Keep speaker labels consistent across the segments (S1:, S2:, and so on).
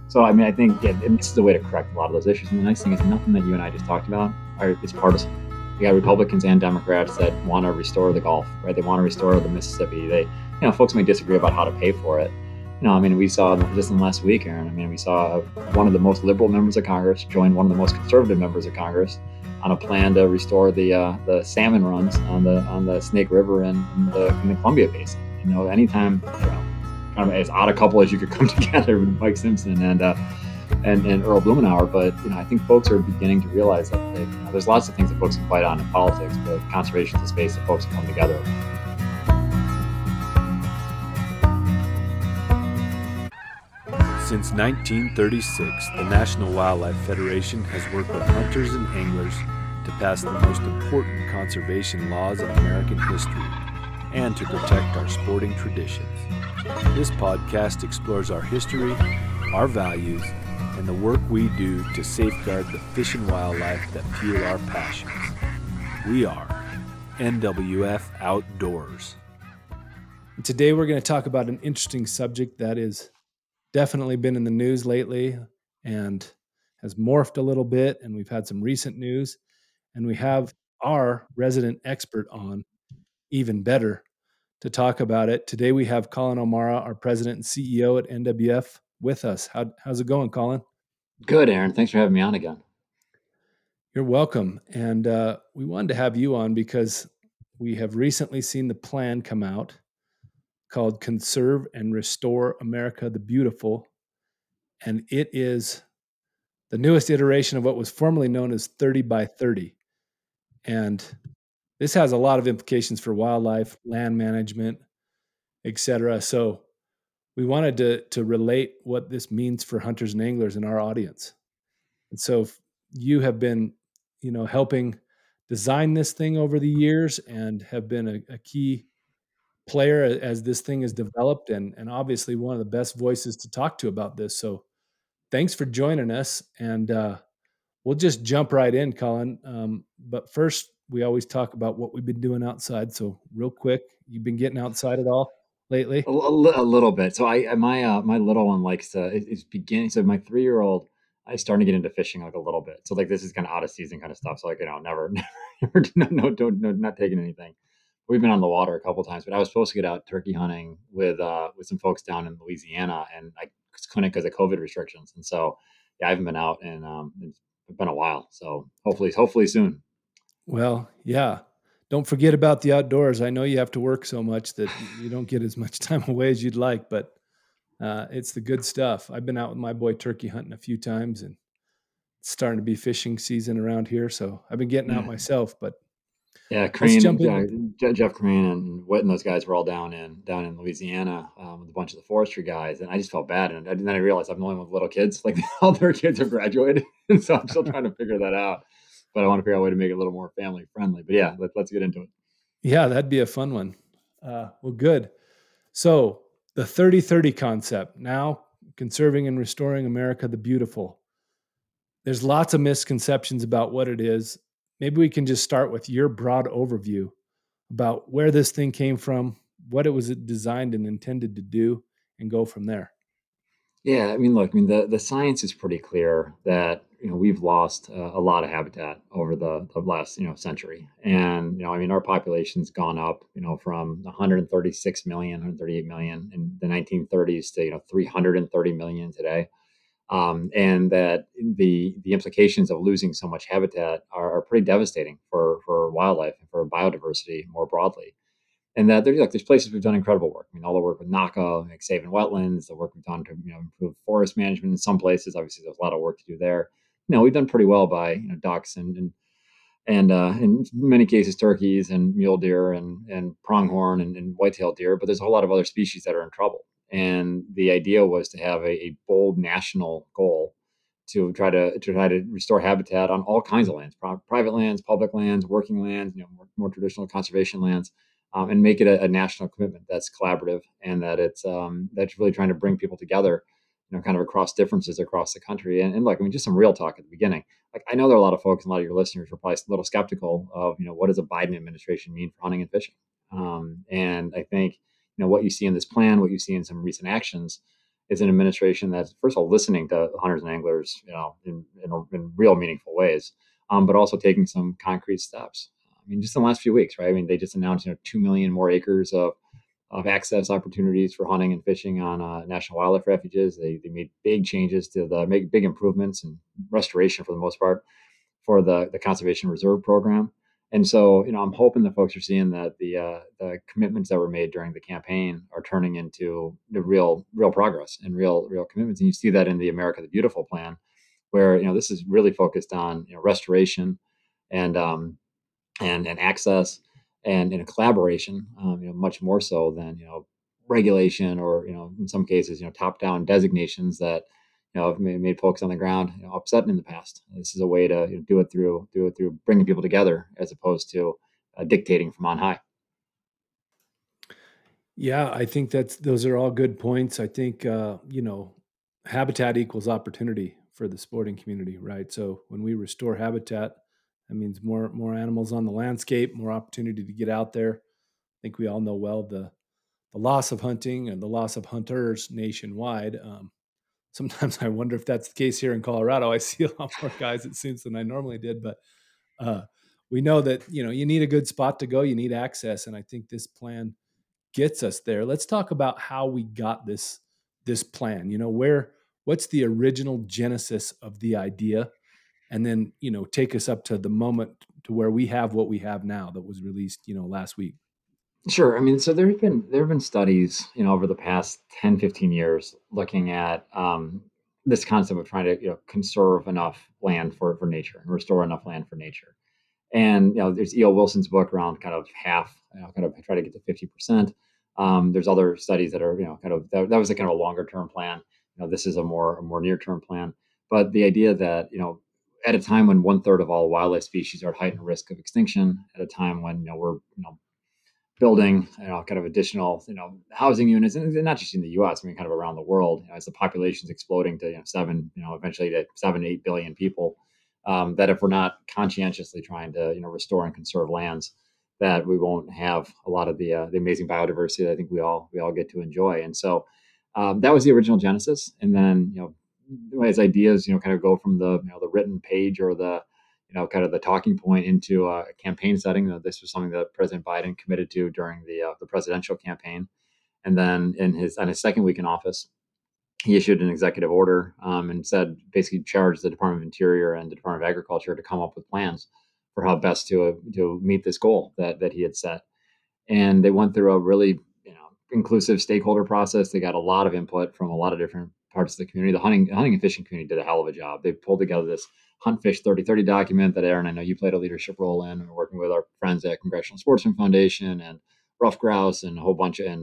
S1: So, I mean, I think and this is the way to correct a lot of those issues. And the nice thing is nothing that you and I just talked about is partisan. You got Republicans and Democrats that want to restore the Gulf, right? They want to restore the Mississippi. Folks may disagree about how to pay for it. I mean, we saw just in the last week, Aaron. I mean, we saw one of the most liberal members of Congress join one of the most conservative members of Congress on a plan to restore the salmon runs on the Snake River in the Columbia Basin. Anytime kind of as odd a couple as you could come together with Mike Simpson and Earl Blumenauer. But I think folks are beginning to realize that there's lots of things that folks can fight on in politics, but conservation is a space that folks can come together.
S2: Since 1936, the National Wildlife Federation has worked with hunters and anglers to pass the most important conservation laws in American history and to protect our sporting traditions. This podcast explores our history, our values, and the work we do to safeguard the fish and wildlife that fuel our passions. We are NWF Outdoors.
S3: Today we're going to talk about an interesting subject that is definitely been in the news lately and has morphed a little bit, and we've had some recent news, and we have our resident expert on, even better, to talk about it. Today we have Colin O'Mara, our president and CEO at NWF, with us. How's it going, Colin?
S1: Good, Aaron. Thanks for having me on again.
S3: You're welcome. And we wanted to have you on because we have recently seen the plan come out called Conserve and Restore America the Beautiful. And it is the newest iteration of what was formerly known as 30 by 30. And this has a lot of implications for wildlife, land management, etc. So we wanted to relate what this means for hunters and anglers in our audience. And so you have been, helping design this thing over the years and have been a key player as this thing is developed, and obviously one of the best voices to talk to about this. So thanks for joining us. And we'll just jump right in, Colin. But first, we always talk about what we've been doing outside. So real quick, you've been getting outside at all lately?
S1: A little bit. So my little one likes to. It's beginning. So my 3-year-old, I starting to get into fishing like a little bit. So like this is kind of out of season kind of stuff. So never, never, no, don't, no, not taking anything. We've been on the water a couple times, but I was supposed to get out turkey hunting with some folks down in Louisiana, and I just couldn't because of COVID restrictions. And so I haven't been out, and it's been a while. So hopefully soon.
S3: Well, yeah. Don't forget about the outdoors. I know you have to work so much that you don't get as much time away as you'd like, but it's the good stuff. I've been out with my boy turkey hunting a few times, and it's starting to be fishing season around here. So I've been getting out myself, but
S1: yeah,
S3: let's
S1: Crane,
S3: jump in.
S1: Jeff Crane and Whit and those guys were all down in Louisiana with a bunch of the forestry guys, and I just felt bad. And then I realized I'm the only one with little kids. Like all their kids have graduated, and so I'm still trying to figure that out. But I want to figure out a way to make it a little more family friendly. But yeah, let's get into it.
S3: Yeah, that'd be a fun one. Well, good. So the 30-30 concept, now conserving and restoring America the beautiful. There's lots of misconceptions about what it is. Maybe we can just start with your broad overview about where this thing came from, what it was designed and intended to do, and go from there.
S1: Yeah, I mean, look, I mean, the science is pretty clear that we've lost a lot of habitat over the last century, and I mean, our population's gone up, from 136 million, 138 million in the 1930s to 330 million today, and that the implications of losing so much habitat are pretty devastating for wildlife and for biodiversity more broadly. And that there's places we've done incredible work. I mean, all the work with NACA, like saving wetlands, the work we've done to improve forest management in some places. Obviously, there's a lot of work to do there. We've done pretty well by ducks and in many cases turkeys and mule deer and pronghorn and white-tailed deer. But there's a whole lot of other species that are in trouble. And the idea was to have a bold national goal to try to restore habitat on all kinds of lands, private lands, public lands, working lands, more traditional conservation lands, and make it a national commitment that's collaborative and that that's really trying to bring people together, kind of across differences across the country. And look, I mean, just some real talk at the beginning. Like I know there are a lot of folks, and a lot of your listeners are probably a little skeptical of, what does a Biden administration mean for hunting and fishing? And I think, what you see in this plan, what you see in some recent actions, is an administration that's, first of all, listening to hunters and anglers, in real meaningful ways, but also taking some concrete steps. I mean, just in the last few weeks, right? I mean, they just announced 2 million more acres of access opportunities for hunting and fishing on national wildlife refuges. They made big changes to make big improvements and restoration for the most part for the conservation reserve program. And so, I'm hoping that folks are seeing that the commitments that were made during the campaign are turning into the real progress and real commitments. And you see that in the America the Beautiful plan, where this is really focused on restoration and and access and a collaboration, much more so than regulation or in some cases top down designations that have made folks on the ground upset in the past. This is a way to do it through bringing people together as opposed to dictating from on high.
S3: Yeah, I think those are all good points. I think habitat equals opportunity for the sporting community, right? So when we restore habitat, that means more animals on the landscape, more opportunity to get out there. I think we all know well the loss of hunting and the loss of hunters nationwide. Sometimes I wonder if that's the case here in Colorado. I see a lot more guys, it seems, than I normally did, but uh, we know that you need a good spot to go, you need access, and I think this plan gets us there. Let's talk about how we got this plan. What's the original genesis of the idea, and then take us up to the moment to where we have what we have now that was released last week.
S1: Sure. I mean, so there have been studies, over the past 10, 15 years looking at this concept of trying to, conserve enough land for nature and restore enough land for nature. And there's E.O. Wilson's book around kind of half, kind of try to get to 50%. There's other studies that are, kind of that was a kind of a longer term plan. This is a more near term plan. But the idea that at a time when one third of all wildlife species are at heightened risk of extinction, at a time when we're building kind of additional housing units, and not just in the U.S. I mean, kind of around the world, as the population's exploding to seven, eventually to 7 8 billion people. That if we're not conscientiously trying to restore and conserve lands, that we won't have a lot of the amazing biodiversity that I think we all get to enjoy. And so that was the original genesis. And then as ideas kind of go from the written page or the kind of the talking point into a campaign setting. This was something that President Biden committed to during the presidential campaign, and then on his second week in office, he issued an executive order and said basically charged the Department of Interior and the Department of Agriculture to come up with plans for how best to meet this goal that he had set. And they went through a really inclusive stakeholder process. They got a lot of input from a lot of different parts of the community. The hunting and fishing community did a hell of a job. They pulled together this Hunt Fish 3030 document that, Aaron, I know you played a leadership role in. We're working with our friends at Congressional Sportsman Foundation and Rough Grouse and a whole bunch of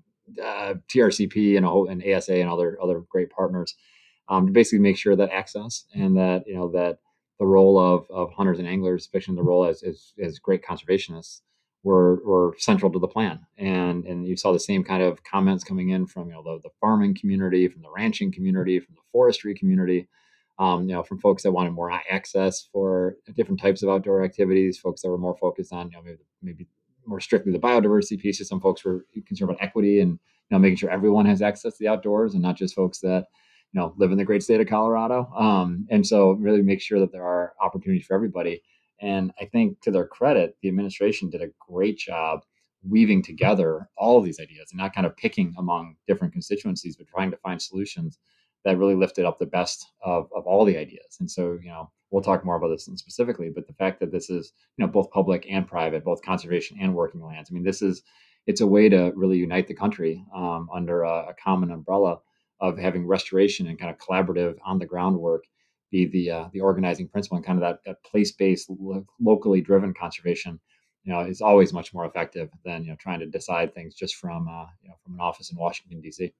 S1: TRCP and ASA and other great partners, to basically make sure that access and that the role of hunters and anglers, especially the role as great conservationists, were central to the plan. And you saw the same kind of comments coming in from the farming community, from the ranching community, from the forestry community, from folks that wanted more access for different types of outdoor activities, folks that were more focused on maybe more strictly the biodiversity pieces. Some folks were concerned about equity and making sure everyone has access to the outdoors and not just folks that live in the great state of Colorado. And so really make sure that there are opportunities for everybody. And I think, to their credit, the administration did a great job weaving together all of these ideas and not kind of picking among different constituencies, but trying to find solutions that really lifted up the best of all the ideas. And so, we'll talk more about this specifically, but the fact that this is, both public and private, both conservation and working lands. I mean, it's a way to really unite the country under a common umbrella of having restoration and kind of collaborative on the ground work be the organizing principle, and kind of that place-based, locally driven conservation is always much more effective than trying to decide things just from an office in Washington D.C.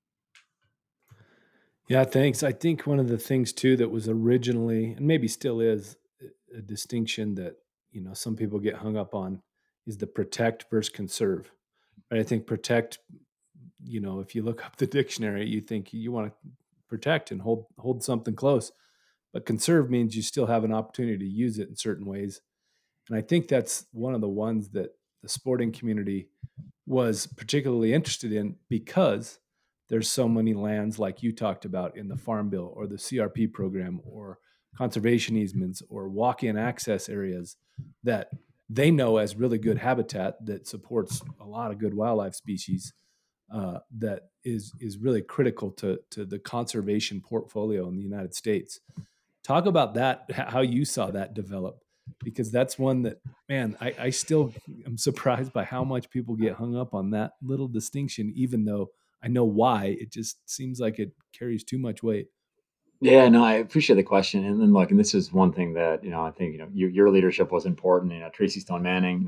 S3: Yeah, thanks. I think one of the things too that was originally, and maybe still is, a distinction that some people get hung up on is the protect versus conserve. Right? I think protect, if you look up the dictionary, you think you want to protect and hold something close, but conserve means you still have an opportunity to use it in certain ways. And I think that's one of the ones that the sporting community was particularly interested in, because there's so many lands like you talked about in the Farm Bill or the CRP program or conservation easements or walk-in access areas that they know as really good habitat that supports a lot of good wildlife species, that is really critical to the conservation portfolio in the United States. Talk about that, how you saw that develop, because that's one that, man, I still am surprised by how much people get hung up on that little distinction, even though I know why. It just seems like it carries too much weight.
S1: Yeah, no, I appreciate the question. And then look, and this is one thing that, I think, your leadership was important. Tracy Stone Manning,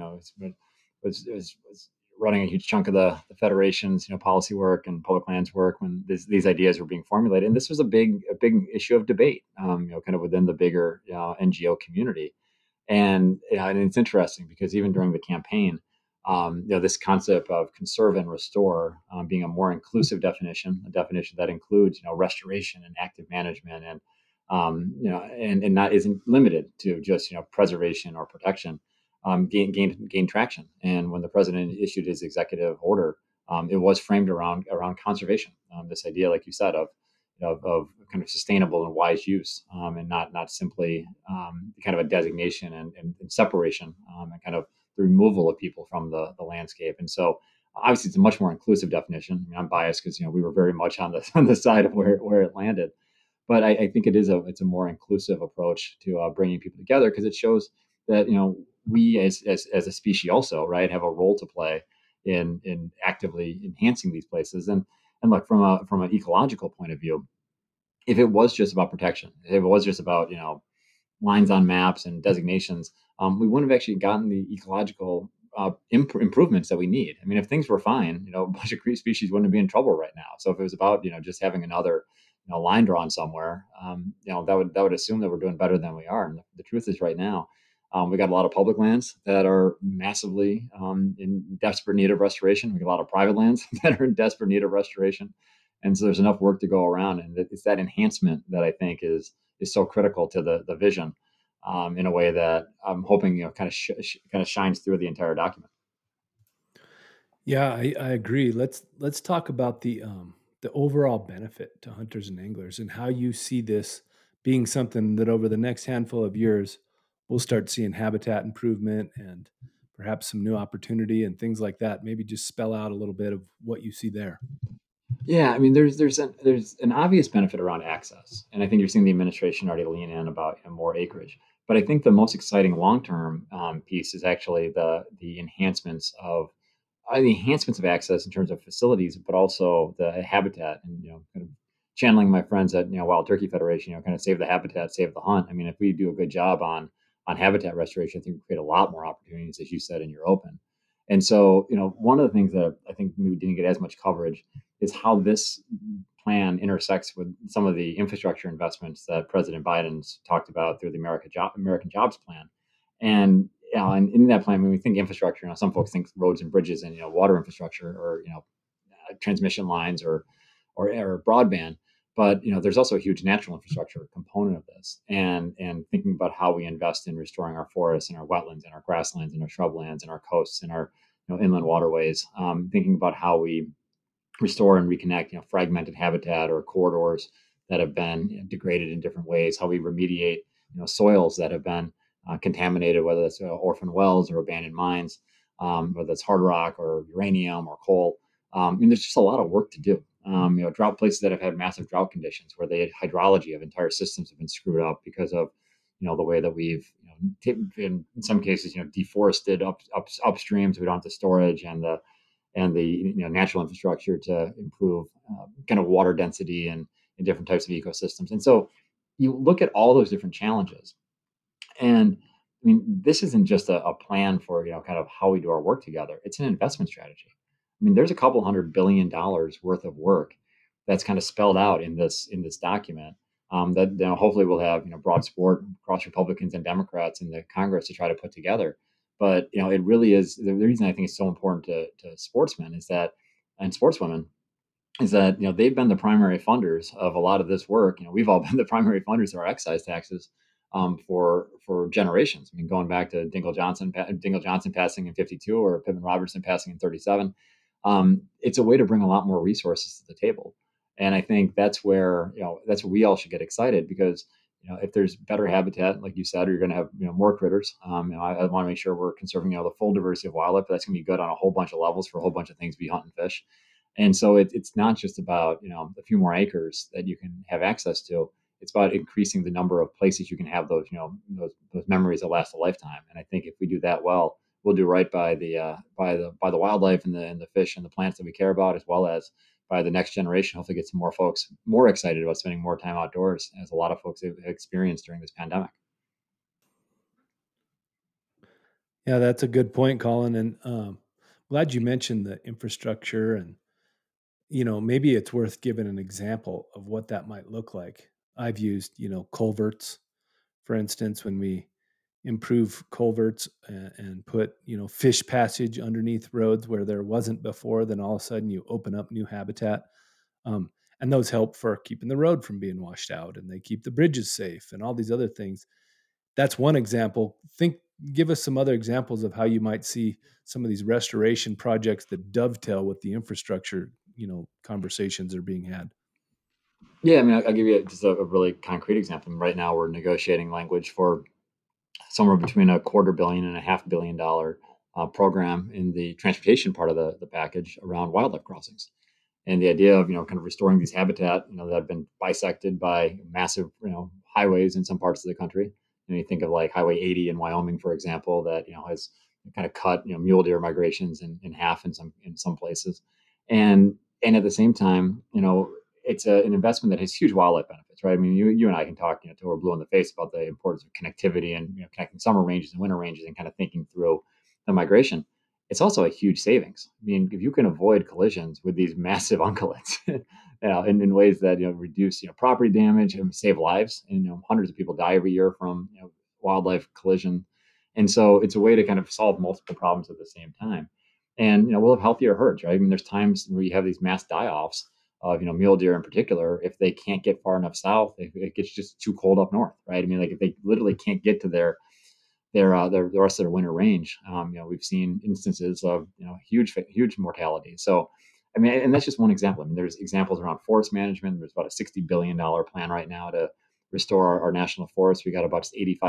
S1: was running a huge chunk of the federation's, policy work and public lands work when these ideas were being formulated. And this was a big issue of debate, kind of within the bigger, NGO community. And it's interesting because even during the campaign, this concept of conserve and restore being a more inclusive definition, a definition that includes, restoration and active management, and not isn't limited to just, preservation or protection, gain traction. And when the president issued his executive order, it was framed around conservation. This idea, like you said, of kind of sustainable and wise use, and not simply kind of a designation and separation, and kind of the removal of people from the landscape. And so obviously it's a much more inclusive definition. I mean, I'm biased because we were very much on the on the side of where it landed, but I think it's a more inclusive approach to bringing people together because it shows that we as a species also, right, have a role to play in actively enhancing these places. And look, from an ecological point of view, if it was just about protection, if it was just about lines on maps and designations, we wouldn't have actually gotten the ecological improvements that we need. I mean, if things were fine, a bunch of species wouldn't be in trouble right now. So if it was about just having another line drawn somewhere, that would assume that we're doing better than we are. And the truth is, right now, we got a lot of public lands that are massively in desperate need of restoration. We got a lot of private lands that are in desperate need of restoration, and so there's enough work to go around. And it's that enhancement that I think is so critical to the vision, in a way that I'm hoping kind of shines through the entire document.
S3: Yeah, I agree. Let's talk about the overall benefit to hunters and anglers and how you see this being something that over the next handful of years we'll start seeing habitat improvement and perhaps some new opportunity and things like that. Maybe just spell out a little bit of what you see there.
S1: Yeah, I mean, there's an obvious benefit around access, and I think you're seeing the administration already lean in about more acreage. But I think the most exciting long term piece is actually the enhancements of access in terms of facilities, but also the habitat, and kind of channeling my friends at Wild Turkey Federation, kind of save the habitat, save the hunt. I mean, if we do a good job on habitat restoration, I think we create a lot more opportunities, as you said in your open. And so, one of the things that I think maybe didn't get as much coverage is how this plan intersects with some of the infrastructure investments that President Biden's talked about through the American Jobs Plan. And and in that plan, when we think infrastructure, some folks think roads and bridges and water infrastructure, or transmission lines, or broadband. But there's also a huge natural infrastructure component of this, and thinking about how we invest in restoring our forests and our wetlands and our grasslands and our shrublands and our coasts and our inland waterways. Thinking about how we restore and reconnect fragmented habitat or corridors that have been degraded in different ways. How we remediate soils that have been contaminated, whether that's orphan wells or abandoned mines, whether that's hard rock or uranium or coal. I mean, there's just a lot of work to do. Drought places that have had massive drought conditions, where the hydrology of entire systems have been screwed up because of the way that we've in some cases deforested upstreams. We don't have the storage and the natural infrastructure to improve kind of water density and in different types of ecosystems. And so you look at all those different challenges, and I mean, this isn't just a plan for kind of how we do our work together. It's an investment strategy. I mean, there's a couple $100 billion worth of work that's kind of spelled out in this document, that hopefully we'll have broad support across Republicans and Democrats in the Congress to try to put together. But it really is the reason I think it's so important to sportsmen is that, and sportswomen, is that they've been the primary funders of a lot of this work. We've all been the primary funders of our excise taxes, for generations. I mean, going back to Dingle Johnson passing in '52, or Pittman Robertson passing in '37. it's a way to bring a lot more resources to the table. And I think that's where, that's where we all should get excited, because if there's better habitat, like you said, or you're going to have more critters. I want to make sure we're conserving the full diversity of wildlife. But that's going to be good on a whole bunch of levels for a whole bunch of things we hunt and fish. And so it's not just about a few more acres that you can have access to. It's about increasing the number of places you can have those those memories that last a lifetime. And I think if we do that well, we'll do right by the wildlife and the fish and the plants that we care about, as well as by the next generation. Hopefully, get some more folks more excited about spending more time outdoors, as a lot of folks have experienced during this pandemic.
S3: Yeah, that's a good point, Colin. And glad you mentioned the infrastructure. And, maybe it's worth giving an example of what that might look like. I've used, culverts, for instance, when we improve culverts and put, fish passage underneath roads where there wasn't before, then all of a sudden you open up new habitat. Um, and those help for keeping the road from being washed out, and they keep the bridges safe and all these other things. That's one example. Give us some other examples of how you might see some of these restoration projects that dovetail with the infrastructure, conversations are being had.
S1: Yeah, I mean, I'll give you just a really concrete example. Right now, we're negotiating language for somewhere between a quarter billion and a $500 million program in the transportation part of the package around wildlife crossings. And the idea of kind of restoring these habitat that have been bisected by massive highways in some parts of the country. You think of like Highway 80 in Wyoming, for example, that has kind of cut mule deer migrations in half in some places. And at the same time, it's an investment that has huge wildlife benefits, right? I mean, you and I can talk till we're blue in the face about the importance of connectivity and connecting summer ranges and winter ranges, and kind of thinking through the migration. It's also a huge savings. I mean, if you can avoid collisions with these massive ungulates, in ways that reduce property damage and save lives, and hundreds of people die every year from wildlife collision. And so it's a way to kind of solve multiple problems at the same time. And we'll have healthier herds, right? I mean, there's times where you have these mass die-offs of mule deer in particular, if they can't get far enough south, it gets just too cold up north, right? I mean, like if they literally can't get to their the rest of their winter range. We've seen instances of huge mortality. So, I mean, and that's just one example. I mean, there's examples around forest management. There's about a $60 billion plan right now to restore our national forests. We got about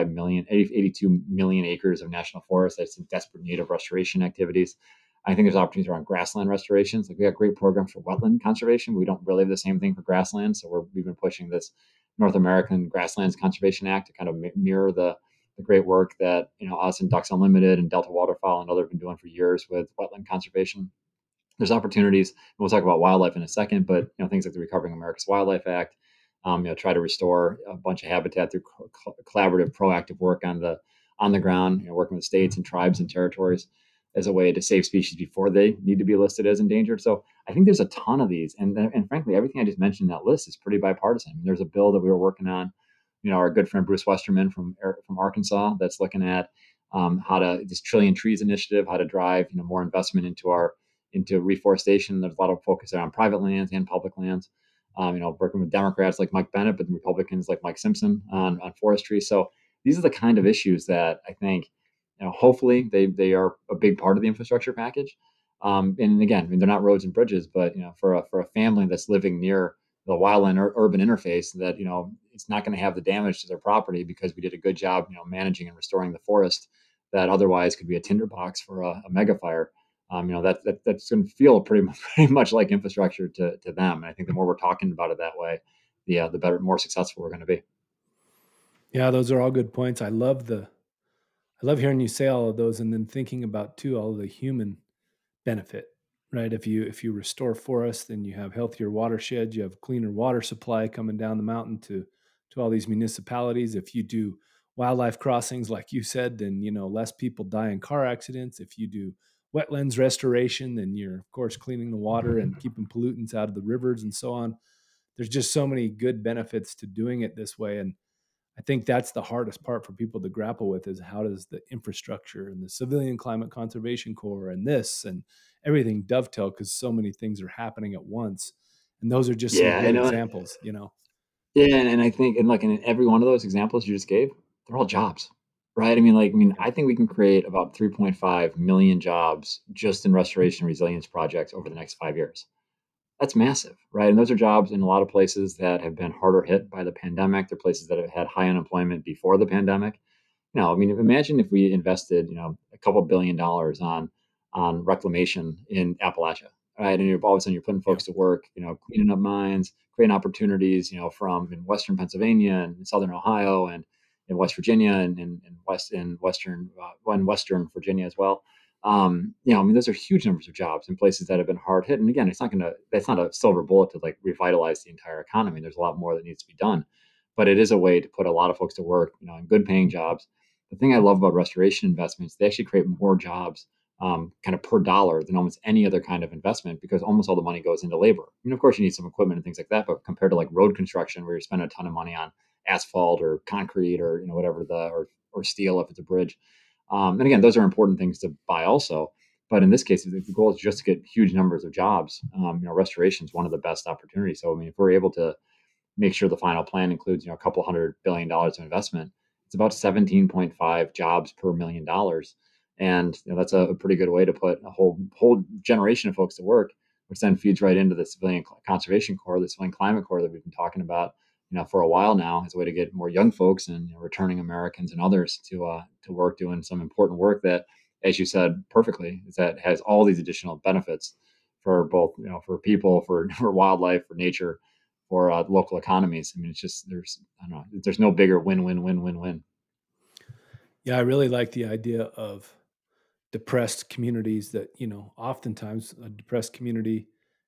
S1: 82 million acres of national forest that's in desperate need of restoration activities. I think there's opportunities around grassland restorations. Like we got great programs for wetland conservation. We don't really have the same thing for grassland. So we've been pushing this North American Grasslands Conservation Act to kind of mirror the great work that us and Ducks Unlimited and Delta Waterfowl and others have been doing for years with wetland conservation. There's opportunities, and we'll talk about wildlife in a second, but things like the Recovering America's Wildlife Act, try to restore a bunch of habitat through collaborative, proactive work on the ground, working with states and tribes and territories as a way to save species before they need to be listed as endangered. So I think there's a ton of these, and frankly, everything I just mentioned in that list is pretty bipartisan. I mean, there's a bill that we were working on, our good friend Bruce Westerman from Arkansas, that's looking at how to this Trillion Trees initiative, how to drive more investment into reforestation. There's a lot of focus on private lands and public lands. Working with Democrats like Mike Bennett, but Republicans like Mike Simpson on forestry. So these are the kind of issues that I think, hopefully they are a big part of the infrastructure package. And again, I mean, they're not roads and bridges, but for a family that's living near the wildland urban interface, that it's not going to have the damage to their property because we did a good job managing and restoring the forest that otherwise could be a tinderbox for a mega fire. That's going to feel pretty much like infrastructure to them. And I think the more we're talking about it that way, the better, more successful we're going to be.
S3: Yeah, those are all good points. I love hearing you say all of those, and then thinking about too all of the human benefit, right? If you restore forests, then you have healthier watersheds, you have cleaner water supply coming down the mountain to all these municipalities. If you do wildlife crossings, like you said, then less people die in car accidents. If you do wetlands restoration, then you're of course cleaning the water and keeping pollutants out of the rivers and so on. There's just so many good benefits to doing it this way. And I think that's the hardest part for people to grapple with, is how does the infrastructure and the Civilian Climate Conservation Corps and this and everything dovetail, because so many things are happening at once. And those are just some
S1: Yeah, I
S3: good
S1: know.
S3: examples.
S1: Yeah, and I think, and look, in every one of those examples you just gave, they're all jobs. right? I think we can create about 3.5 million jobs just in restoration resilience projects over the next 5 years. That's massive, right? And those are jobs in a lot of places that have been harder hit by the pandemic. They're places that have had high unemployment before the pandemic. Imagine if we invested, a couple $1 billion on reclamation in Appalachia, right? And all of a sudden you're putting
S3: Yeah.
S1: folks to work, cleaning up mines, creating opportunities, from in Western Pennsylvania and Southern Ohio and in West Virginia and Western Virginia as well. Those are huge numbers of jobs in places that have been hard hit. And again, that's not a silver bullet to like revitalize the entire economy. There's a lot more that needs to be done, but it is a way to put a lot of folks to work, in good paying jobs. The thing I love about restoration investments, they actually create more jobs kind of per dollar than almost any other kind of investment because almost all the money goes into labor. Of course, you need some equipment and things like that, but compared to like road construction, where you're spending a ton of money on asphalt or concrete or whatever or steel if it's a bridge. And again, those are important things to buy also. But in this case, if the goal is just to get huge numbers of jobs. Restoration is one of the best opportunities. So if we're able to make sure the final plan includes a couple $100 billion of investment, it's about 17.5 jobs per $1 million, and that's a pretty good way to put a whole generation of folks to work, which then feeds right into the Civilian Conservation Corps, the Civilian Climate Corps that we've been talking about for a while now, as a way to get more young folks and returning Americans and others to work doing some important work that, as you said perfectly, is that has all these additional benefits for both for people, for wildlife, for nature, for local economies. It's just I don't know, there's no bigger win.
S3: Yeah, I really like the idea of depressed communities that, oftentimes a depressed community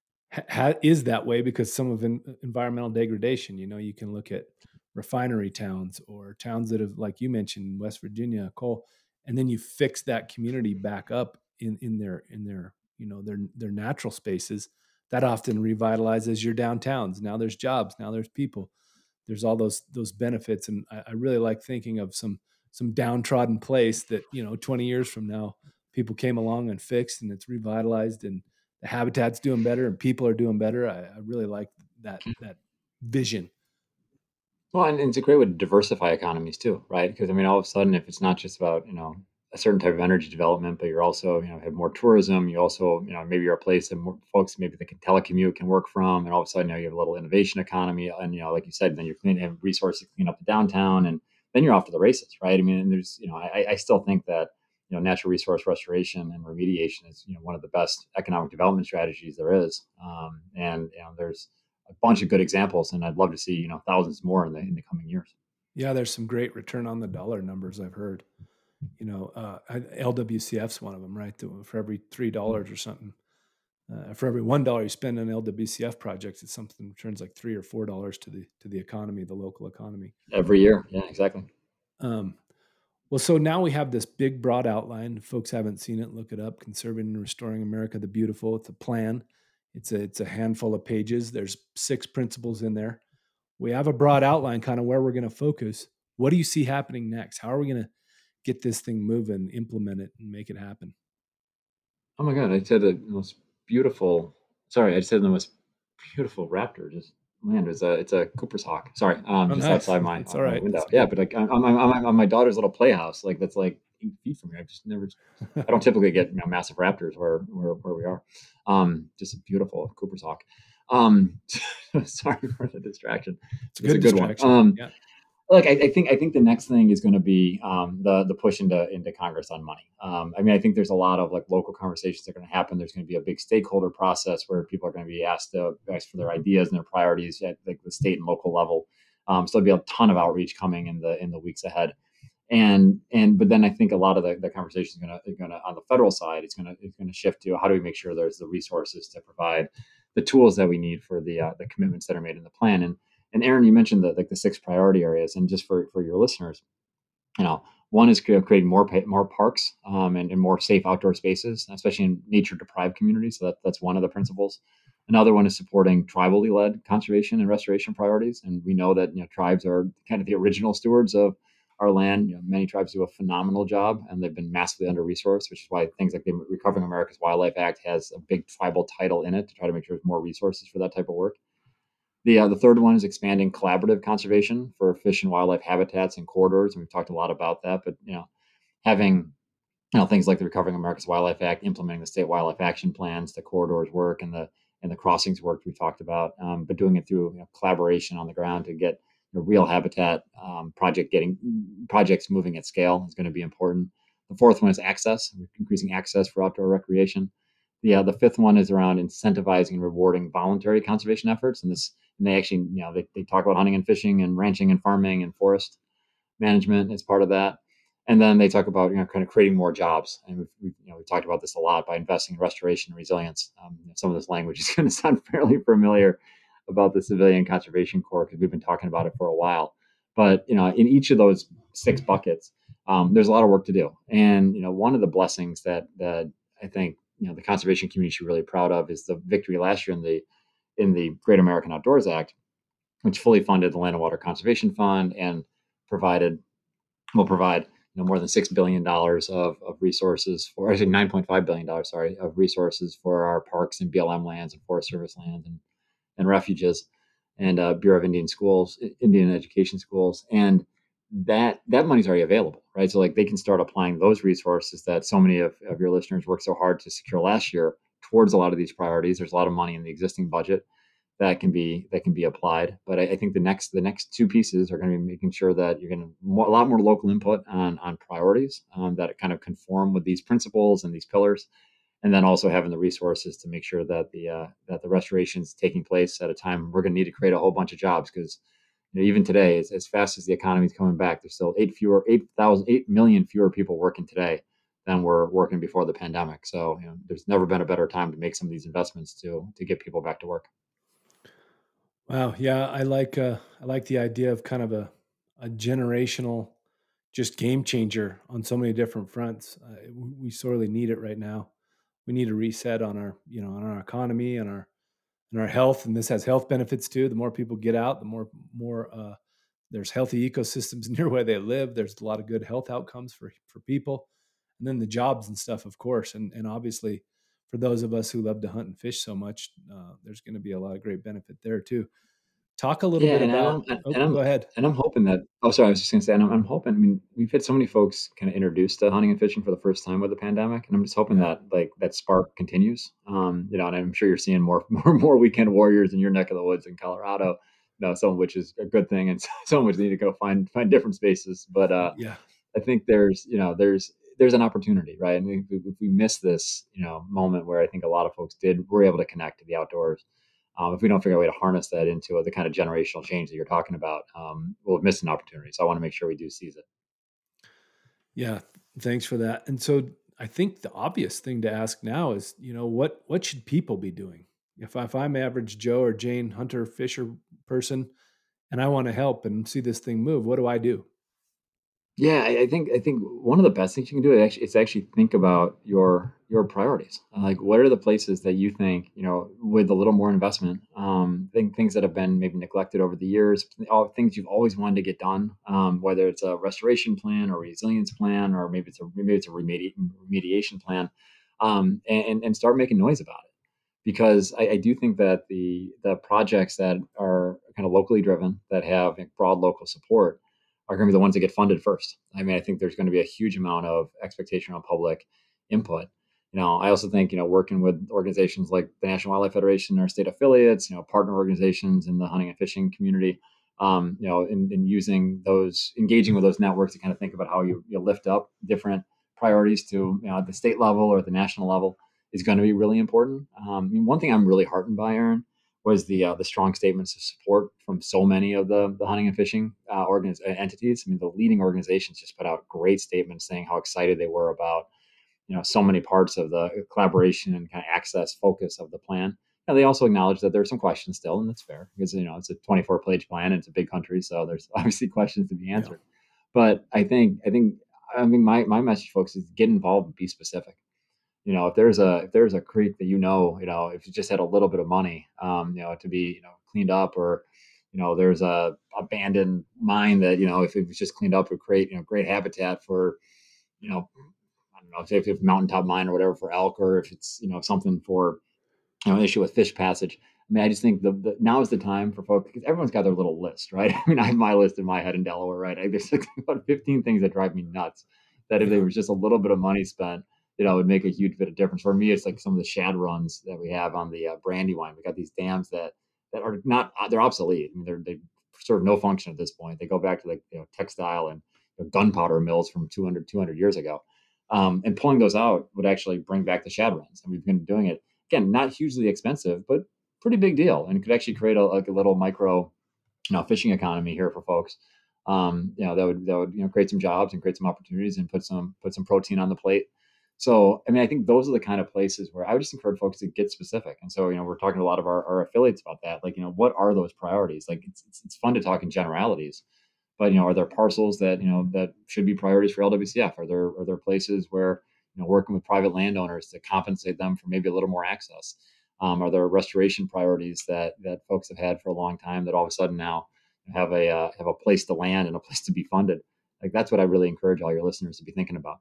S3: is that way because some of environmental degradation. You can look at refinery towns or towns that have, like you mentioned, West Virginia, coal, and then you fix that community back up in their their natural spaces. That often revitalizes your downtowns. Now there's jobs. Now there's people. There's all those benefits, and I really like thinking of some downtrodden place that 20 years from now people came along and fixed, and it's revitalized, and the habitat's doing better, and people are doing better. I really like that vision.
S1: Well, and it's a great way to diversify economies too, right? Because all of a sudden, if it's not just about a certain type of energy development, but you're also have more tourism. You also maybe you're a place that more folks maybe that can telecommute can work from, and all of a sudden you have a little innovation economy, and like you said, then you're cleaning have resources to clean up the downtown, and then you're off to the races, right? And there's I still think that natural resource restoration and remediation is one of the best economic development strategies there is, and there's a bunch of good examples, and I'd love to see thousands more in the coming years.
S3: Yeah, there's some great return on the dollar numbers I've heard. LWCF's one of them, right? For every $3 or something, for every $1 you spend on LWCF projects, it's something returns like $3 or $4 to the economy, the local economy.
S1: Every year, yeah, exactly.
S3: Um, well, so now we have this big, broad outline. If folks haven't seen it, look it up. Conserving and Restoring America the Beautiful. It's a plan. It's a handful of pages. There's 6 principles in there. We have a broad outline, kind of where we're going to focus. What do you see happening next? How are we going to get this thing moving, implement it, and make it happen?
S1: Oh my god, I said the most beautiful. Sorry, I said the most beautiful raptor just land. It's a Cooper's hawk. Sorry,
S3: Oh,
S1: just
S3: nice.
S1: outside my
S3: It's all
S1: my
S3: right.
S1: window.
S3: It's
S1: Yeah,
S3: good.
S1: but like on my daughter's little playhouse, like that's like 8 feet from here. I've just never. I don't typically get massive raptors where we are. Just a beautiful Cooper's hawk. Um, sorry for the distraction.
S3: It's a
S1: It's a
S3: good
S1: good one.
S3: distraction. Yeah.
S1: Look, I think the next thing is going to be the push into Congress on money. I think there's a lot of like local conversations that are going to happen. There's going to be a big stakeholder process where people are going to be asked to ask for their ideas and their priorities at like the state and local level. So there'll be a ton of outreach coming in the weeks ahead. And but then I think a lot of the conversation is gonna on the federal side, it's gonna shift to how do we make sure there's the resources to provide the tools that we need for the commitments that are made in the plan. And Aaron, you mentioned the 6 priority areas, and just for your listeners, one is creating more parks, and more safe outdoor spaces, especially in nature deprived communities. So that's one of the principles. Another one is supporting tribally led conservation and restoration priorities, and we know that tribes are kind of the original stewards of our land. Many tribes do a phenomenal job, and they've been massively under resourced, which is why things like the Recovering America's Wildlife Act has a big tribal title in it to try to make sure there's more resources for that type of work. The third one is expanding collaborative conservation for fish and wildlife habitats and corridors. And we've talked a lot about that, but having things like the Recovering America's Wildlife Act, implementing the state wildlife action plans, the corridors work, and the crossings work we talked about, but doing it through collaboration on the ground to get real habitat projects moving at scale is going to be important. The fourth one is access, increasing access for outdoor recreation. The fifth one is around incentivizing and rewarding voluntary conservation efforts, and they actually they talk about hunting and fishing and ranching and farming and forest management as part of that. And then they talk about kind of creating more jobs, and we've talked about this a lot by investing in restoration and resilience. Some of this language is going to sound fairly familiar about the Civilian Conservation Corps because we've been talking about it for a while. But in each of those six buckets, there's a lot of work to do. And one of the blessings that I think the conservation community should be really proud of is the victory last year in the Great American Outdoors Act, which fully funded the Land and Water Conservation Fund and provided will provide more than $6 billion of resources for, actually $9.5 billion, sorry, of resources for our parks and BLM lands and Forest Service lands and refuges and Bureau of Indian Schools, Indian Education Schools, and that money's already available, right? So like they can start applying those resources that so many of your listeners worked so hard to secure last year towards a lot of these priorities. There's a lot of money in the existing budget that can be applied. But I think the next two pieces are going to be making sure that you're going to a lot more local input on priorities that kind of conform with these principles and these pillars, and then also having the resources to make sure that the restoration is taking place at a time we're going to need to create a whole bunch of jobs because even today, as fast as the economy is coming back, there's still 8 million fewer people working today than were working before the pandemic. So there's never been a better time to make some of these investments to get people back to work.
S3: Wow, yeah, I like the idea of kind of a generational just game changer on so many different fronts. We sorely need it right now. We need a reset on our on our economy and our health, and this has health benefits too. The more people get out, the more there's healthy ecosystems near where they live. There's a lot of good health outcomes for people, and then the jobs and stuff, of course, and obviously for those of us who love to hunt and fish so much, there's going to be a lot of great benefit there too. Talk a little
S1: Yeah,
S3: bit
S1: and
S3: about.
S1: I'm
S3: Oh, go ahead.
S1: and I'm hoping that. Oh, sorry, I was just gonna say, and I'm hoping. I mean, we've had so many folks kind of introduced to hunting and fishing for the first time with the pandemic, and I'm just hoping
S3: Yeah,
S1: that like that spark continues. And I'm sure you're seeing more weekend warriors in your neck of the woods in Colorado. Some of which is a good thing, and some of which need to go find different spaces. But
S3: yeah,
S1: I think there's an opportunity, right? And if we miss this, moment where I think a lot of folks were able to connect to the outdoors, if we don't figure out a way to harness that into the kind of generational change that you're talking about, we'll have missed an opportunity. So I want to make sure we do seize it.
S3: yeah. Thanks for that. And so I think the obvious thing to ask now is, what should people be doing? If I'm average Joe or Jane Hunter Fisher person and I want to help and see this thing move, what do I do?
S1: Yeah, I think one of the best things you can do is actually think about your priorities. Like, what are the places that you think with a little more investment, things that have been maybe neglected over the years, all things you've always wanted to get done, whether it's a restoration plan or resilience plan, or maybe it's a remediation plan, and start making noise about it. Because I do think that the projects that are kind of locally driven, that have broad local support, are going to be the ones that get funded first. I mean, I think there's going to be a huge amount of expectation on public input. I also think working with organizations like the National Wildlife Federation, our state affiliates, partner organizations in the hunting and fishing community, in using those, engaging with those networks to kind of think about how you lift up different priorities to at the state level or at the national level is going to be really important. I mean, one thing I'm really heartened by, Aaron, was the strong statements of support from so many of the hunting and fishing entities. I mean, the leading organizations just put out great statements saying how excited they were about so many parts of the collaboration and kind of access focus of the plan. And they also acknowledge that there's some questions still, and that's fair because it's a 24-page plan. And it's a big country, so there's obviously questions to be
S3: Yeah.
S1: answered. But I mean, my message, folks, is get involved and be specific. If there's a creek that if you just had a little bit of money, to be cleaned up, or there's a abandoned mine that if it was just cleaned up would create great habitat for I don't know, say if it's mountaintop mine or whatever for elk, or if it's something for an issue with fish passage. I mean, I just think now is the time for folks because everyone's got their little list, right? I mean, I have my list in my head in Delaware, right? There's like about 15 things that drive me nuts. That if there
S3: Yeah.
S1: was just a little bit of money spent, would make a huge bit of difference. For me, it's like some of the shad runs that we have on the Brandywine. We got these dams that are not they're obsolete. I mean, they serve no function at this point. They go back to like textile and gunpowder mills from 200 years ago. And pulling those out would actually bring back the shad runs. And we've been doing it again, not hugely expensive, but pretty big deal, and could actually create like a little micro, fishing economy here for folks. That would create some jobs and create some opportunities and put some protein on the plate. So, I mean, I think those are the kind of places where I would just encourage folks to get specific. And so, we're talking to a lot of our affiliates about that. Like, what are those priorities? Like, it's fun to talk in generalities, but are there parcels that that should be priorities for LWCF? Are there places where working with private landowners to compensate them for maybe a little more access? Are there restoration priorities that folks have had for a long time that all of a sudden now have a place to land and a place to be funded? Like that's what I really encourage all your listeners to be thinking about.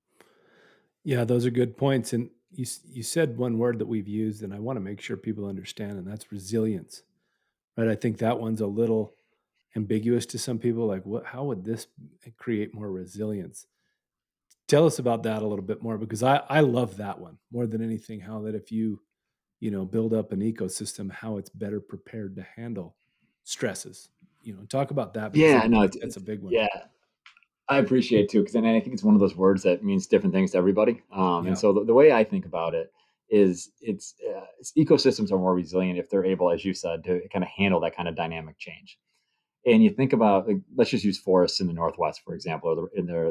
S3: Yeah, those are good points. And you said one word that we've used, and I want to make sure people understand, and that's resilience. Right? I think that one's a little ambiguous to some people. Like, what? How would this create more resilience? Tell us about that a little bit more, because I love that one more than anything. How that if you build up an ecosystem, how it's better prepared to handle stresses. Talk about that because I
S1: Yeah,
S3: think
S1: no,
S3: that's a big one.
S1: yeah, I appreciate it too because I think it's one of those words that means different things to everybody. And
S3: Yeah.
S1: so the way I think about it is it's ecosystems are more resilient if they're able, as you said, to kind of handle that kind of dynamic change. And you think about, like, let's just use forests in the Northwest, for example, or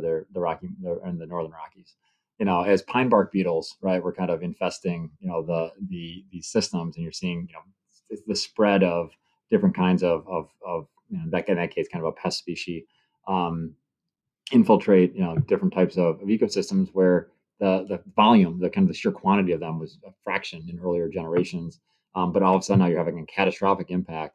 S1: in the Northern Rockies. As pine bark beetles, right? We're kind of infesting, these systems, and you're seeing, the spread of different kinds of that in that case, kind of a pest species, um, infiltrate, different types of ecosystems where the volume, the kind of the sheer quantity of them was a fraction in earlier generations. But all of a sudden now you're having a catastrophic impact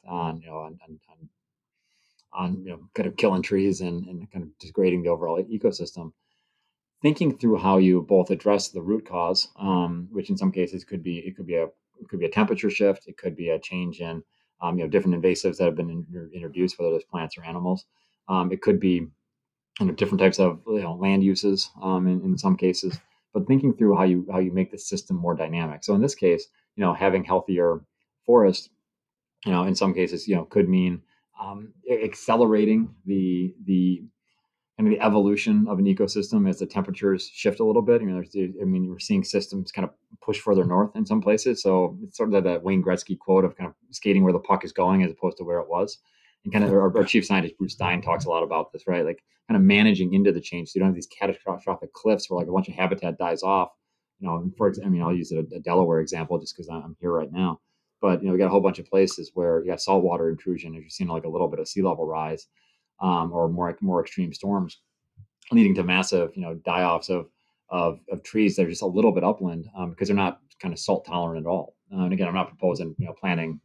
S1: on kind of killing trees and kind of degrading the overall ecosystem. Thinking through how you both address the root cause, which in some cases could be a temperature shift, it could be a change in different invasives that have been introduced, whether there's plants or animals. It could be different types of land uses in some cases, but thinking through how you make the system more dynamic. So in this case, having healthier forests, in some cases, could mean accelerating the kind of the evolution of an ecosystem as the temperatures shift a little bit. We're seeing systems kind of push further north in some places. So it's sort of that Wayne Gretzky quote of kind of skating where the puck is going as opposed to where it was. And kind of our chief scientist Bruce Stein talks a lot about this, right? Like kind of managing into the change, so you don't have these catastrophic cliffs where like a bunch of habitat dies off. For example, I'll use a Delaware example just because I'm here right now. But we got a whole bunch of places where you got saltwater intrusion, as you're seeing like a little bit of sea level rise, or more extreme storms, leading to massive die-offs of trees that are just a little bit upland, because they're not kind of salt tolerant at all. And again, I'm not proposing planting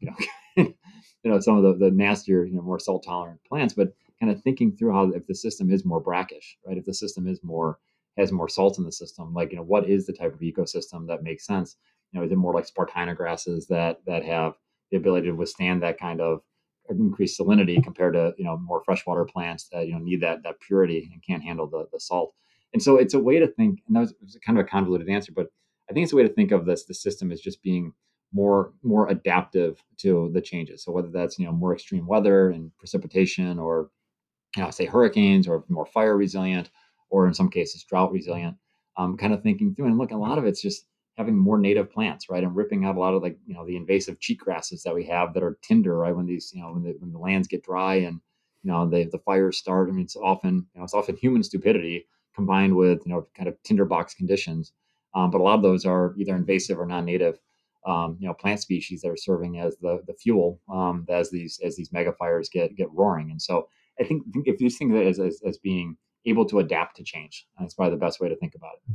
S1: some of the nastier more salt tolerant plants, but kind of thinking through how if the system is more brackish, right? If the system has more salt in the system, like what is the type of ecosystem that makes sense? Is it more like Spartina grasses that have the ability to withstand that kind of increased salinity compared to more freshwater plants that need that purity and can't handle the salt? And so it's a way to think, and that was kind of a convoluted answer, but I think it's a way to think of this the system as just being more adaptive to the changes. So whether that's more extreme weather and precipitation, or say hurricanes, or more fire resilient, or in some cases drought resilient. Kind of thinking through, and look, a lot of it's just having more native plants, right, and ripping out a lot of the invasive cheat grasses that we have that are tinder, right, when these when the lands get dry and the fires start. I mean, it's often human stupidity combined with kind of tinderbox conditions, but a lot of those are either invasive or non-native. Plant species that are serving as the fuel, as these mega fires get roaring. And so I think if you think of it as being able to adapt to change, that's probably the best way to think about it.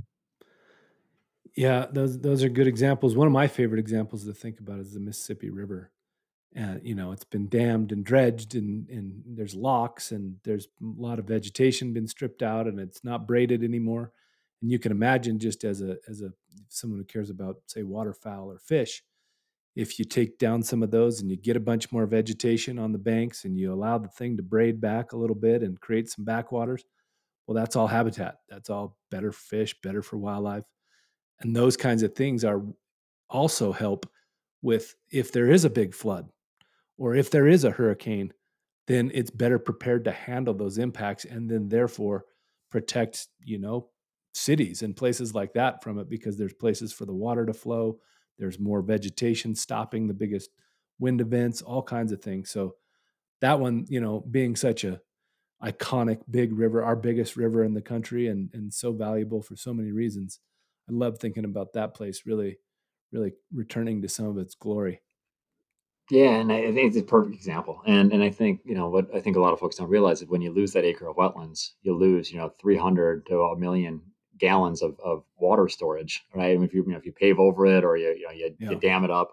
S3: Yeah, those are good examples. One of my favorite examples to think about is the Mississippi River. And it's been dammed and dredged, and there's locks, and there's a lot of vegetation been stripped out, and it's not braided anymore. And you can imagine, just as a someone who cares about, say, waterfowl or fish, if you take down some of those and you get a bunch more vegetation on the banks and you allow the thing to braid back a little bit and create some backwaters, well, that's all habitat. That's all better for fish, better for wildlife. And those kinds of things are also help with if there is a big flood or if there is a hurricane, then it's better prepared to handle those impacts and then therefore protect, cities and places like that from it because there's places for the water to flow. There's more vegetation stopping the biggest wind events, all kinds of things. So that one, being such a iconic big river, our biggest river in the country and so valuable for so many reasons. I love thinking about that place really, really returning to some of its glory.
S1: Yeah, and I think it's a perfect example. And I think, what I think a lot of folks don't realize is when you lose that acre of wetlands, you lose, 300 to a million gallons of water storage, right? And if you pave over it or you
S3: Yeah,
S1: dam it up,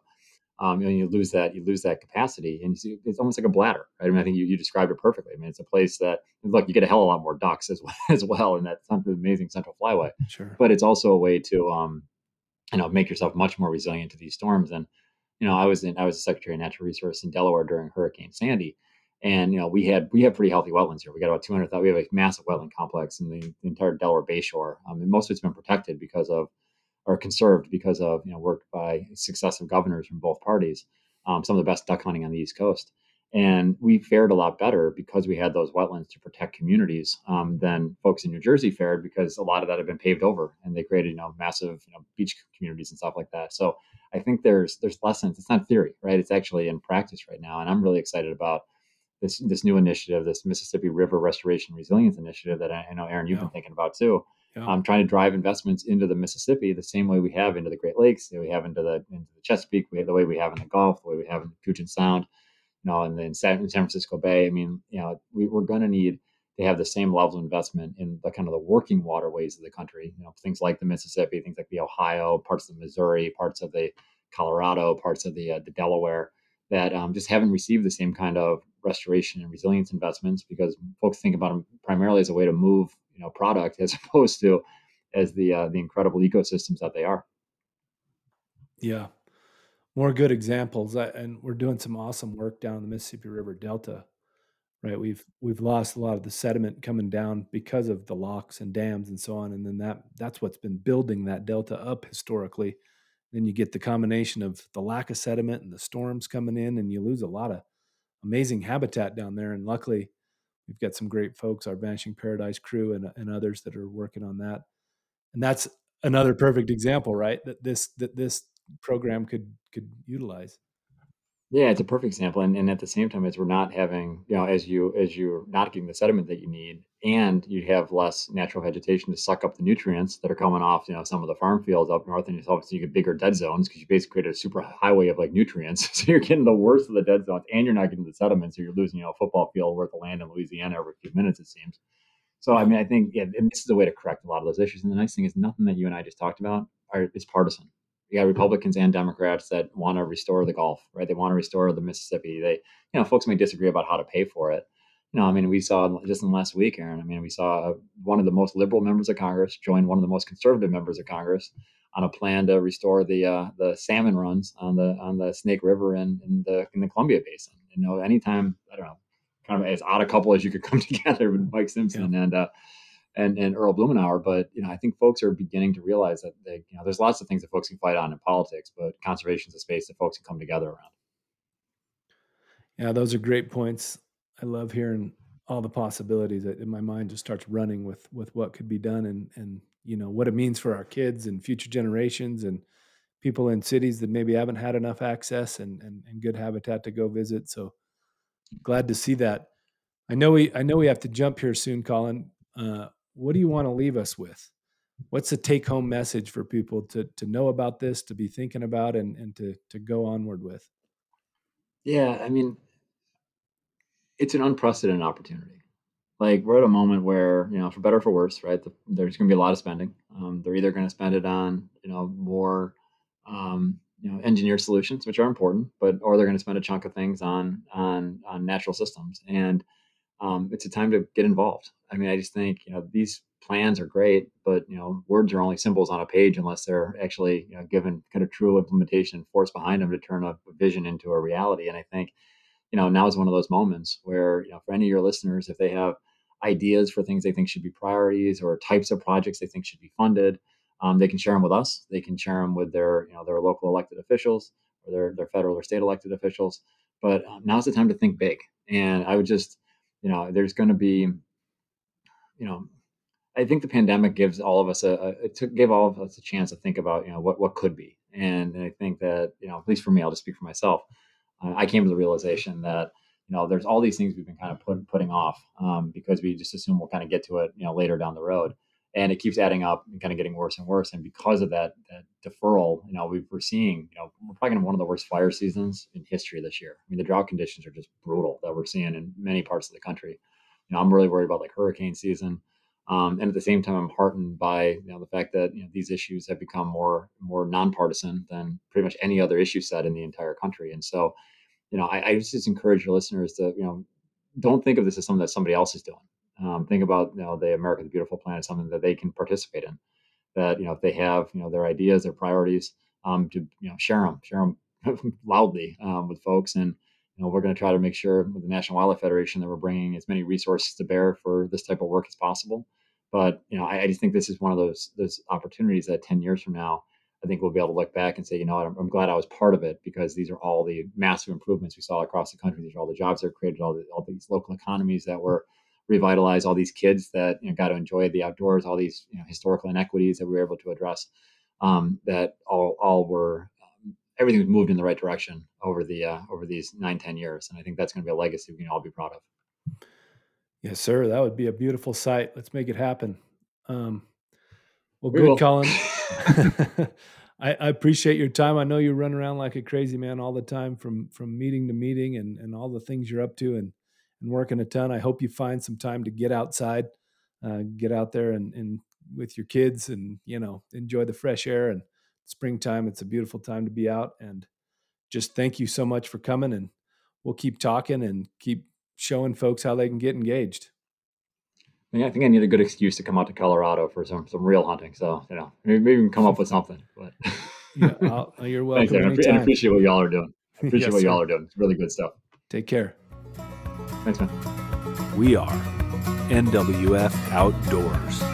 S1: you lose that capacity, and it's almost like a bladder, right? I mean, I think you described it perfectly. I mean, it's a place that, look, you get a hell of a lot more ducks as well, as well, and that's something amazing central flyway,
S3: sure.
S1: but it's also a way to, make yourself much more resilient to these storms. And I was the Secretary of Natural Resources in Delaware during Hurricane Sandy, and we have pretty healthy wetlands here. We got about 200,000. We have a massive wetland complex in the entire Delaware Bayshore, and most of it's been protected because of or conserved because of work by successive governors from both parties. Some of the best duck hunting on the East Coast, and we fared a lot better because we had those wetlands to protect communities than folks in New Jersey fared because a lot of that had been paved over and they created massive beach communities and stuff like that. So I think there's lessons. It's not theory, right? It's actually in practice right now, and I'm really excited about this new initiative, this Mississippi River Restoration Resilience Initiative that I know, Aaron, you've been
S3: Yeah,
S1: thinking about too.
S3: yeah,
S1: Trying to drive investments into the Mississippi the same way we have into the Great Lakes, we have into the Chesapeake, the way we have in the Gulf, the way we have in Puget Sound, and then San Francisco Bay. I mean, we're going to need to have the same level of investment in the kind of the working waterways of the country. Things like the Mississippi, things like the Ohio, parts of the Missouri, parts of the Colorado, parts of the Delaware that just haven't received the same kind of restoration and resilience investments because folks think about them primarily as a way to move product as opposed to as the incredible ecosystems that they are.
S3: yeah. More good examples, and we're doing some awesome work down the Mississippi River Delta. Right, we've lost a lot of the sediment coming down because of the locks and dams and so on, and then that's what's been building that delta up historically. Then you get the combination of the lack of sediment and the storms coming in, and you lose a lot of amazing habitat down there. And luckily, we've got some great folks, our Vanishing Paradise crew and others that are working on that. And that's another perfect example, right? That this program could utilize.
S1: Yeah, it's a perfect example, and at the same time, as we're not having, as you're not getting the sediment that you need, and you have less natural vegetation to suck up the nutrients that are coming off, some of the farm fields up north, and you get bigger dead zones because you basically created a super highway of like nutrients. So you're getting the worst of the dead zones, and you're not getting the sediment, so you're losing, a football field worth of land in Louisiana every few minutes, it seems. So I
S3: Yeah,
S1: mean, I think and this is a way to correct a lot of those issues. And the nice thing is, nothing that you and I just talked about is partisan. You got Republicans and Democrats that want to restore the Gulf, right? They want to restore the Mississippi. Folks may disagree about how to pay for it. I mean, we saw just in the last week, Aaron. I mean, we saw one of the most liberal members of Congress join one of the most conservative members of Congress on a plan to restore the salmon runs on the Snake River in the Columbia Basin. Anytime I don't know, kind of as odd a couple as you could come together with Mike
S3: yeah.
S1: Simpson and Earl Blumenauer. But I think folks are beginning to realize that there's lots of things that folks can fight on in politics, but conservation is a space that folks can come together around.
S3: Yeah, those are great points. I love hearing all the possibilities. In my mind just starts running with what could be done and what it means for our kids and future generations and people in cities that maybe haven't had enough access and good habitat to go visit. So glad to see that. I know we have to jump here soon, Colin. What do you want to leave us with? What's the take home message for people to know about this, to be thinking about and to go onward with?
S1: Yeah, I mean, it's an unprecedented opportunity. Like we're at a moment where for better or for worse, right? There's going to be a lot of spending. They're either going to spend it on more engineered solutions, which are important, but or they're going to spend a chunk of things on natural systems. And it's a time to get involved. I mean, I just think, these plans are great, but, words are only symbols on a page unless they're actually, given kind of true implementation and force behind them to turn a vision into a reality. And I think, now is one of those moments where, for any of your listeners, if they have ideas for things they think should be priorities or types of projects they think should be funded, they can share them with us. They can share them with their local elected officials or their federal or state elected officials. But now's the time to think big. And I would just, there's going to be, you know, I think the pandemic gives all of us gave all of us a chance to think about, what could be. And I think that, at least for me, I'll just speak for myself. I came to the realization that, there's all these things we've been kind of putting off, because we just assume we'll kind of get to it, later down the road. And it keeps adding up and kind of getting worse and worse. And because of that deferral, we're seeing, we're probably going to have one of the worst fire seasons in history this year. I mean, the drought conditions are just brutal that we're seeing in many parts of the country. I'm really worried about like hurricane season. And at the same time, I'm heartened by, the fact that, these issues have become more nonpartisan than pretty much any other issue set in the entire country. And so, I just encourage your listeners to, don't think of this as something that somebody else is doing. Think about, the America the Beautiful plan as something that they can participate in. That, if they have, their ideas, their priorities, to, share them loudly, with folks. And, we're going to try to make sure with the National Wildlife Federation that we're bringing as many resources to bear for this type of work as possible. But, I just think this is one of those opportunities that 10 years from now, I think we'll be able to look back and say, I'm glad I was part of it, because these are all the massive improvements we saw across the country. These are all the jobs that were created, all these local economies that were revitalized, all these kids that got to enjoy the outdoors, all these historical inequities that we were able to address. That all were everything was moved in the right direction over these 9-10 years, and I think that's going to be a legacy we can all be proud of.
S3: Yes, sir. That would be a beautiful sight. Let's make it happen. Well,
S1: We
S3: good,
S1: will.
S3: Colin. I appreciate your time. I know you run around like a crazy man all the time, from meeting to meeting, and all the things you're up to, and working a ton. I hope you find some time to get outside, get out there and with your kids, and enjoy the fresh air. And springtime, it's a beautiful time to be out. And just thank you so much for coming, and we'll keep talking and keep showing folks how they can get engaged.
S1: I think I need a good excuse to come out to Colorado for some real hunting. So, maybe we can come up with something. But
S3: Yeah, you're welcome.
S1: thanks, Aaron. I
S3: anytime.
S1: appreciate what y'all are doing. I appreciate
S3: Yes,
S1: what
S3: sir.
S1: y'all are doing. It's really good stuff.
S3: Take care.
S1: Thanks, man.
S2: We are NWF Outdoors.